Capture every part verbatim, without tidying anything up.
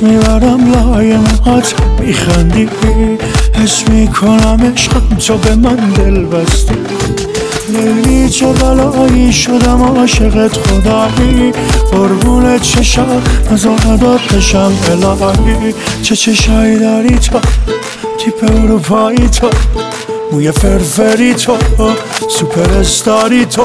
میبرم لای موهات میخندی، حس میکنم عشقم تو به من دل بستی. لیلی چه بلایی شدم عاشقت خدایی، قربونت چشم نزانداد بشم الهی. چه چشایی داری تو، تیپ اروپایی تو، موی فرفری تو، سوپر استاری تو،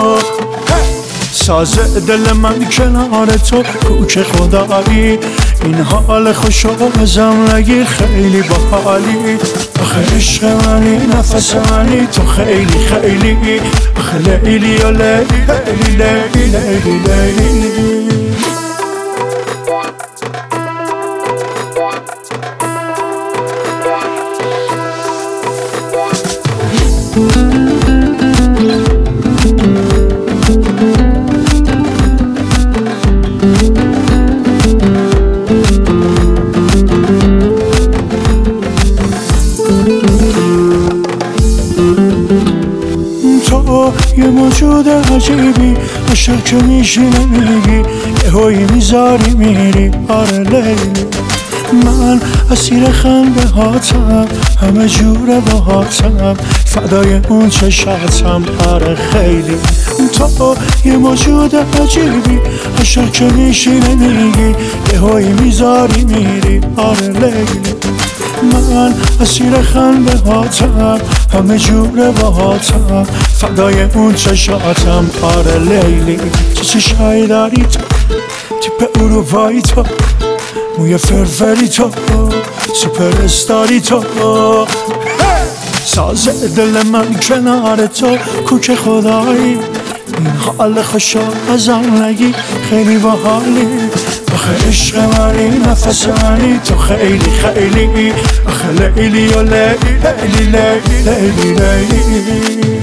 ساز دل من کنار تو کوچه خدایی. این حال خوشو ازم نگیر خیلی باحالی، آخه عشق منی نفس منی تو خیلی خیلی، آخه لیلی و لیلی لیلی لیلی لیلی. تو یه موجود عجیبی، عاشق که میشی نمیگی، یه هایی میذاری میری. آره لیلی من اسیر خنده هاتم، همه جوره با هاتم، فدای اون چشاتم. آره خیلی تو یه موجود عجیبی، عاشق که میشی نمیگی، یه هایی میذاری میری. آره لیلی من اسیر خنده هاتم، همه جوره با هاتم، فدای اون چشاتم. آره لیلی چه چشایی داری تو، تیپ اروپایی تو، موی فرفری تو، سوپر استاری تو، ساز دل من کنار تو کوچه خدایی. این حال خوشو ازم نگی خیلی باحالی، آخه عشق منی نفس منی تو خیلی خیلی، آخه لیلی و لیلی لیلی لیلی لیلی.